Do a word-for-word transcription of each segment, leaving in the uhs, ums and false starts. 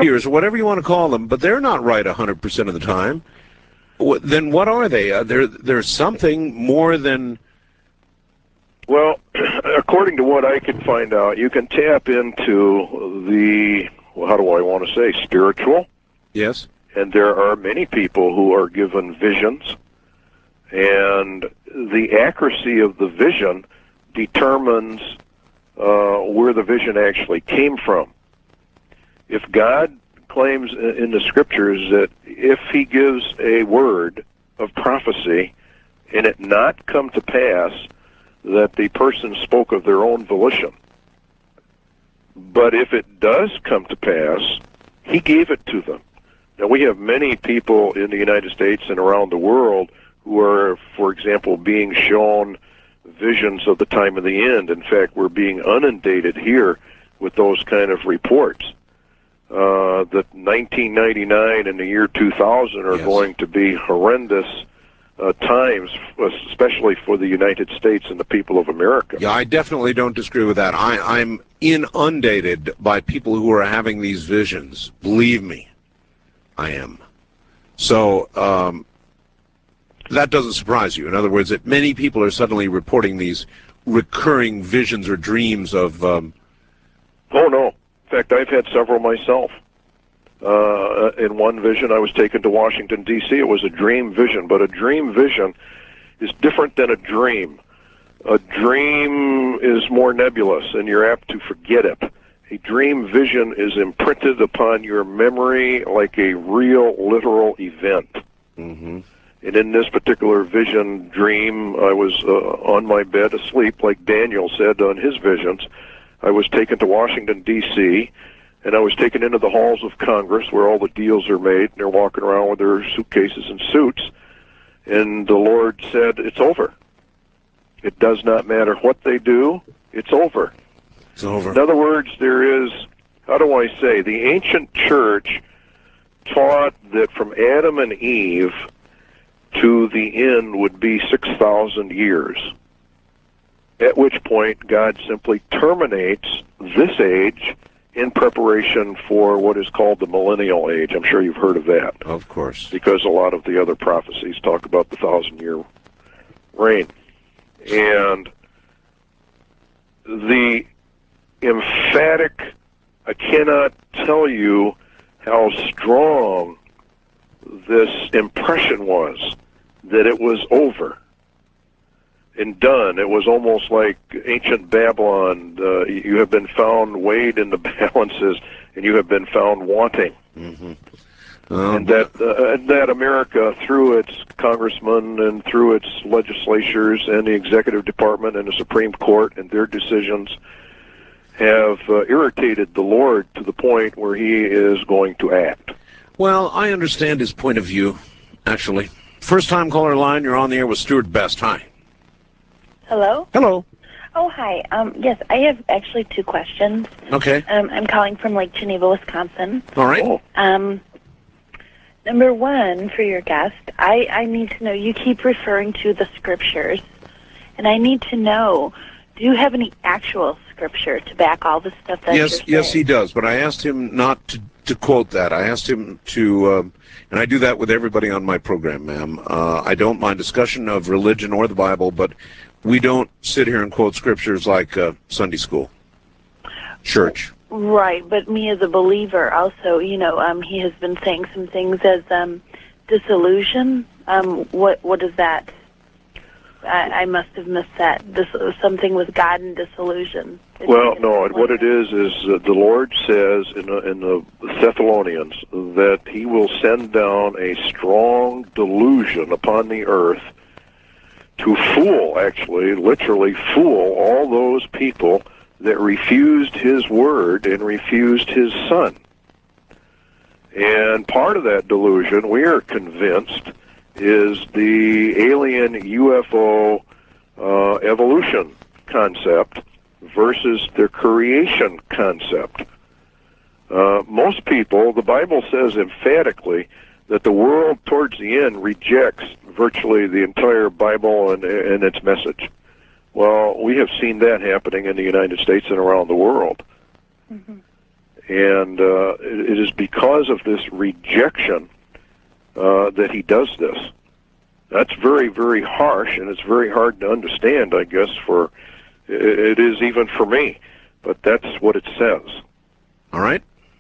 or whatever you want to call them, but they're not right one hundred percent of the time. Then what are they? Uh, they're, they're something more than... Well, according to what I can find out, you can tap into the, well, how do I want to say, spiritual. Yes. And there are many people who are given visions, and the accuracy of the vision determines uh, where the vision actually came from. If God claims in the scriptures that if he gives a word of prophecy and it not come to pass, that the person spoke of their own volition. But if it does come to pass, he gave it to them. Now, we have many people in the United States and around the world who are, for example, being shown visions of the time of the end. In fact, we're being inundated here with those kind of reports. Uh, that nineteen ninety-nine and the year two thousand are yes. going to be horrendous uh, times, especially for the United States and the people of America. Yeah, I definitely don't disagree with that. I, I'm inundated by people who are having these visions. Believe me, I am. So um, that doesn't surprise you. In other words, that many people are suddenly reporting these recurring visions or dreams of... Um, oh, no. In fact, I've had several myself. Uh, in one vision, I was taken to Washington, D C It was a dream vision, but a dream vision is different than a dream. A dream is more nebulous, and you're apt to forget it. A dream vision is imprinted upon your memory like a real, literal event. Mm-hmm. And in this particular vision dream, I was uh, on my bed asleep, like Daniel said on his visions. I was taken to Washington, D C, and I was taken into the halls of Congress where all the deals are made, and they're walking around with their suitcases and suits. And the Lord said, it's over. It does not matter what they do, it's over. It's over. In other words, there is, how do I say, the ancient church taught that from Adam and Eve to the end would be six thousand years. At which point, God simply terminates this age in preparation for what is called the millennial age. I'm sure you've heard of that. Of course. Because a lot of the other prophecies talk about the thousand-year reign. And the emphatic, I cannot tell you how strong this impression was that it was over and done. It was almost like ancient Babylon. Uh, you have been found weighed in the balances, and you have been found wanting. Mm-hmm. Um, and that uh, that America, through its congressmen and through its legislatures and the executive department and the Supreme Court and their decisions, have uh, irritated the Lord to the point where he is going to act. Well, I understand his point of view, actually. First time caller line, you're on the air with Stuart Best. Hi. Hello? Hello. Oh, hi. Um, yes, I have actually two questions. Okay. Um, I'm calling from Lake Geneva, Wisconsin. All right. Um, number one, for your guest, I, I need to know, you keep referring to the scriptures, and I need to know, do you have any actual scripture to back all the stuff that yes, you're saying? Yes, he does, but I asked him not to, to quote that. I asked him to, um, and I do that with everybody on my program, ma'am. Uh, I don't mind discussion of religion or the Bible, but we don't sit here and quote scriptures like uh, Sunday school, church. Right, but me as a believer also, you know, um, he has been saying some things as um, disillusion. Um, what what is that? I, I must have missed that. This something with God and disillusion. Well, no, what it is is uh, the Lord says in the, in the Thessalonians that he will send down a strong delusion upon the earth to fool, actually, literally fool all those people that refused his word and refused his son. And part of that delusion, we are convinced, is the alien U F O uh, evolution concept versus the creation concept. Uh, most people, the Bible says emphatically that the world towards the end rejects virtually the entire Bible and, and its message. Well, we have seen that happening in the United States and around the world. Mm-hmm. And uh, it, it is because of this rejection uh, that he does this. That's very, very harsh, and it's very hard to understand, I guess, for it is even for me. But that's what it says. All right.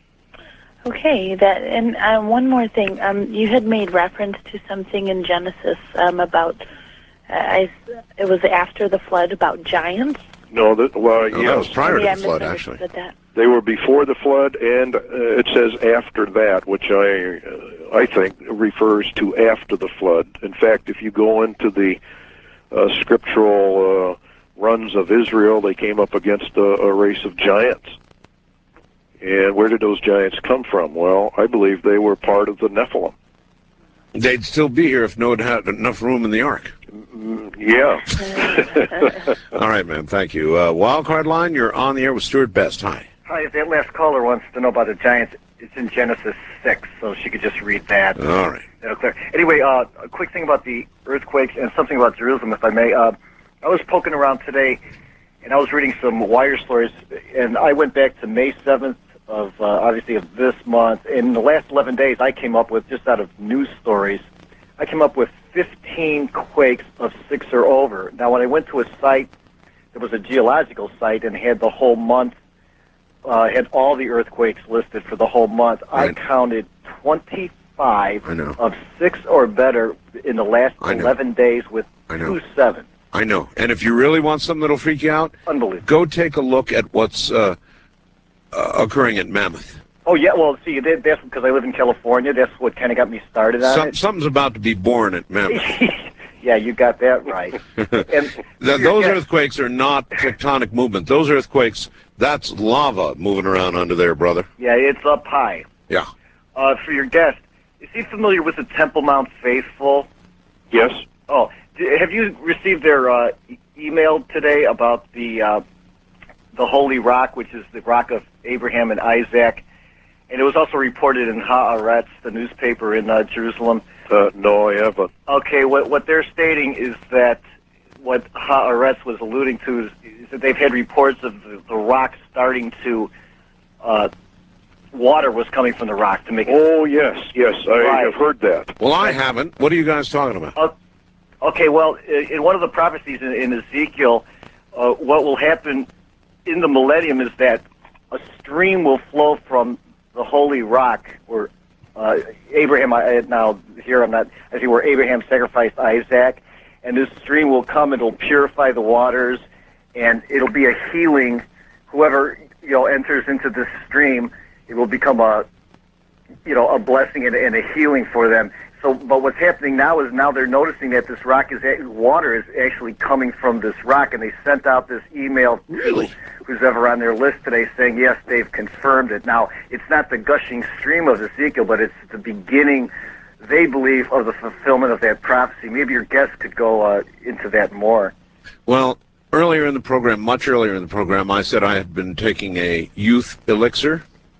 Okay, that and uh, one more thing. Um, you had made reference to something in Genesis um, about uh, I, it was after the flood about giants. No, that, well, No, yes, that was prior Maybe to I the flood, actually. misunderstood that. they were before the flood, and uh, it says after that, which I, uh, I think refers to after the flood. In fact, if you go into the uh, scriptural uh, runs of Israel, they came up against a, a race of giants. And where did those giants come from? Well, I believe they were part of the Nephilim. They'd still be here if Noah had enough room in the ark. Mm, yeah. All right, ma'am. Thank you. Uh, Wildcard line, you're on the air with Stuart Best. Hi. Hi, that last caller wants to know about the giants. It's in Genesis six, so she could just read that. All right. That'll clear. Anyway, uh, a quick thing about the earthquakes and something about Jerusalem, if I may. Uh, I was poking around today, and I was reading some wire stories, and I went back to May seventh of, uh, obviously, of this month. In the last eleven days, I came up with, just out of news stories, I came up with fifteen quakes of six or over. Now, when I went to a site, there was a geological site, and had the whole month, uh, had all the earthquakes listed for the whole month. Right. I counted twenty-five I know. of six or better in the last I know. eleven days with I know. two seven. I know. And if you really want something that'll freak you out, Unbelievable. go take a look at what's uh, uh, occurring at Mammoth. Oh, yeah, well, see, that, that's because I live in California. That's what kind of got me started on Some, it. something's about to be born at Mammoth. Yeah, you got that right. And Th- those yeah, earthquakes are not tectonic movement. Those earthquakes, that's lava moving around under there, brother. Yeah, it's up high. Yeah. Uh, for your guest, is he familiar with the Temple Mount Faithful? Yes. Oh, d- have you received their uh, e- email today about the uh, the Holy Rock, which is the rock of Abraham and Isaac? And it was also reported in Haaretz, the newspaper in uh, Jerusalem. Uh, no, I haven't. Okay, what what they're stating is that what Haaretz was alluding to is, is that they've had reports of the, the rock starting to, uh, water was coming from the rock to make it. Oh, yes, yes, I Right. have heard that. Well, I haven't. What are you guys talking about? Uh, okay, well, i- in one of the prophecies in, in Ezekiel, uh, what will happen in the millennium is that a stream will flow from the holy rock, where uh, Abraham, I, now here I'm not, I see where Abraham sacrificed Isaac, and this stream will come and it'll purify the waters, and it'll be a healing. Whoever, you know, enters into this stream, it will become a, you know, a blessing and, and a healing for them. So, but what's happening now is now they're noticing that this rock is, water is actually coming from this rock, and they sent out this email Really? to who's ever on their list today saying, yes, they've confirmed it. Now, it's not the gushing stream of Ezekiel, but it's the beginning, they believe, of the fulfillment of that prophecy. Maybe your guest could go uh, into that more. Well, earlier in the program, much earlier in the program, I said I had been taking a youth elixir.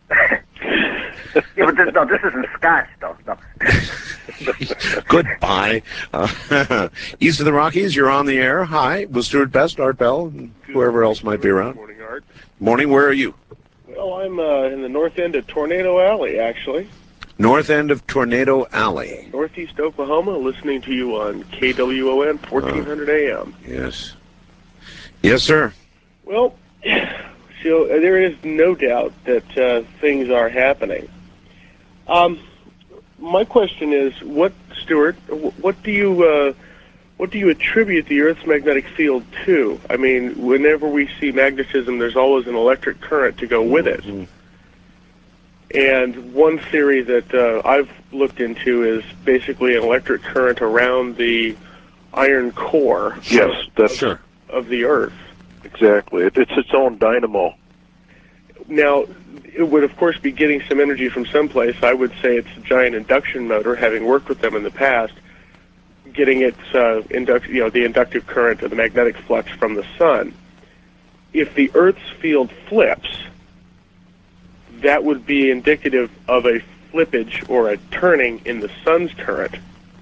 Yeah, but this, no, this isn't Scotch, though. No. Goodbye. Uh, East of the Rockies, you're on the air. Hi, with Stuart Best, Art Bell, and whoever else might be around. Morning, Art. Morning, where are you? Well, I'm uh, in the north end of Tornado Alley, actually. North end of Tornado Alley. Northeast Oklahoma, listening to you on K W O N, fourteen hundred A M. Yes. Yes, sir. Well, so uh, there is no doubt that uh, things are happening. Um, my question is, what, Stuart? wh- What do you uh, what do you attribute the Earth's magnetic field to? I mean, whenever we see magnetism, there's always an electric current to go with it. Mhm. And one theory that uh, I've looked into is basically an electric current around the iron core Yes, that's Sure. of the Earth. exactly. It, it's its own dynamo. Now, it would, of course, be getting some energy from someplace. I would say it's a giant induction motor, having worked with them in the past, getting its uh, induct, you know, the inductive current or the magnetic flux from the sun. If the Earth's field flips, that would be indicative of a flippage or a turning in the sun's current.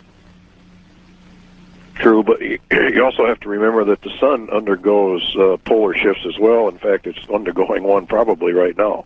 True, but you you also have to remember that the sun undergoes uh, polar shifts as well. In fact, it's undergoing one probably right now.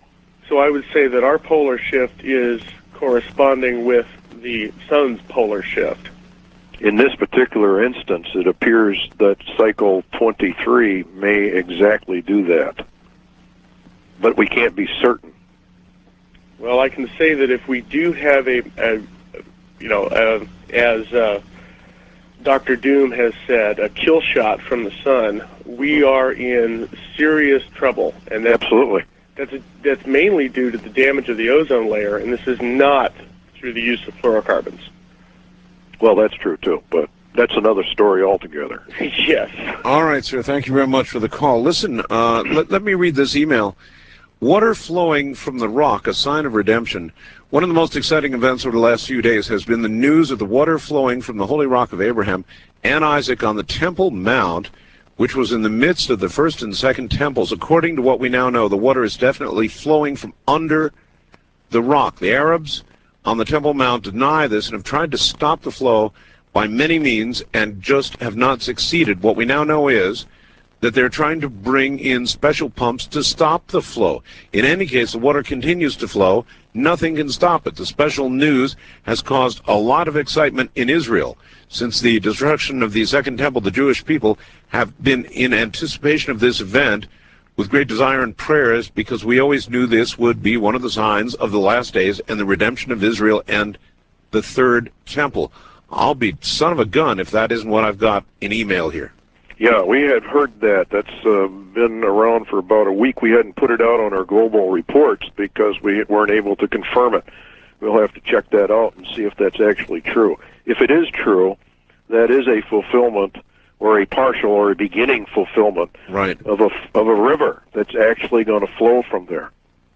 So I would say that our polar shift is corresponding with the sun's polar shift. In this particular instance, it appears that cycle twenty-three may exactly do that. But we can't be certain. Well, I can say that if we do have a, a you know, a, as uh, Doctor Doom has said, a kill shot from the sun, we are in serious trouble. And that's, Absolutely. That's, a, that's mainly due to the damage of the ozone layer, and this is not through the use of fluorocarbons. Well, that's true, too, but that's another story altogether. Yes. All right, sir. Thank you very much for the call. Listen, uh, let, let me read this email. Water flowing from the rock, a sign of redemption. One of the most exciting events over the last few days has been the news of the water flowing from the holy rock of Abraham and Isaac on the Temple Mount, which was in the midst of the first and second temples. According to what we now know, the water is definitely flowing from under the rock. The Arabs on the Temple Mount deny this and have tried to stop the flow by many means and just have not succeeded. What we now know is that they're trying to bring in special pumps to stop the flow. In any case, the water continues to flow. Nothing can stop it. The special news has caused a lot of excitement in Israel. Since the destruction of the Second Temple, the Jewish people have been in anticipation of this event with great desire and prayers, because we always knew this would be one of the signs of the last days and the redemption of Israel and the Third Temple. I'll be son of a gun if that isn't what I've got in email here. Yeah, we had heard that. That's uh, been around for about a week. We hadn't put it out on our global reports because we weren't able to confirm it. We'll have to check that out and see if that's actually true. If it is true, that is a fulfillment or a partial or a beginning fulfillment right. of a, of a river that's actually going to flow from there.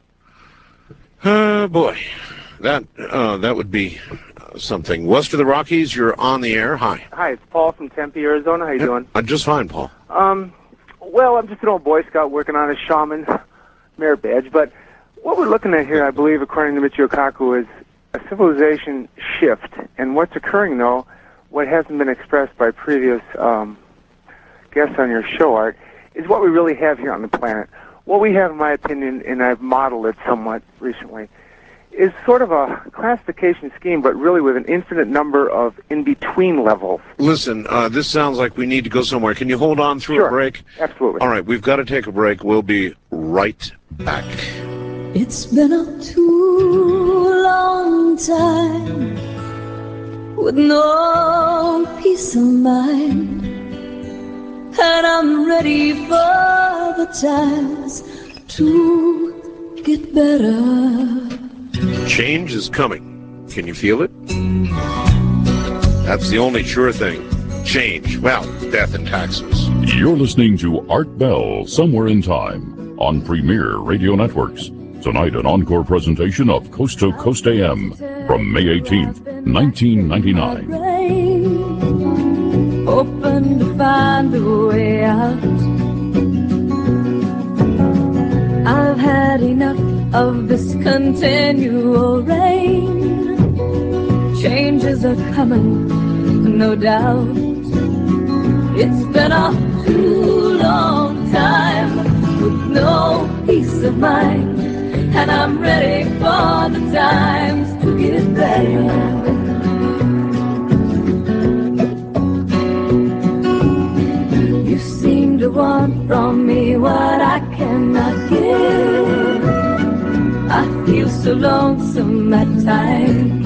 Oh, boy. That, uh, that would be something. West of the Rockies, you're on the air. Hi. Hi, it's Paul from Tempe, Arizona. How you doing? I'm just fine, Paul. Um, well, I'm just an old Boy Scout working on a shaman merit badge, but what we're looking at here, I believe, according to Michio Kaku, is a civilization shift. And what's occurring, though, what hasn't been expressed by previous um, guests on your show, Art, is what we really have here on the planet. What we have, in my opinion, and I've modeled it somewhat recently, is sort of a classification scheme, but really with an infinite number of in-between levels. Listen, uh, this sounds like we need to go somewhere. Can you hold on through Sure. a break? Absolutely. All right, we've got to take a break. We'll be right back. It's been a too long time with no peace of mind, and I'm ready for the times to get better. Change is coming. Can you feel it? That's the only sure thing. Change. Well, death and taxes. You're listening to Art Bell, Somewhere in Time, on Premier Radio Networks. Tonight, an encore presentation of Coast to Coast A M from May eighteenth, nineteen ninety-nine. Hoping to find a way out. I've had enough of this continual rain. Changes are coming, no doubt. It's been a too long time with no peace of mind, and I'm ready for the times to get better. You seem to want from me what I cannot give. I feel so lonesome at times.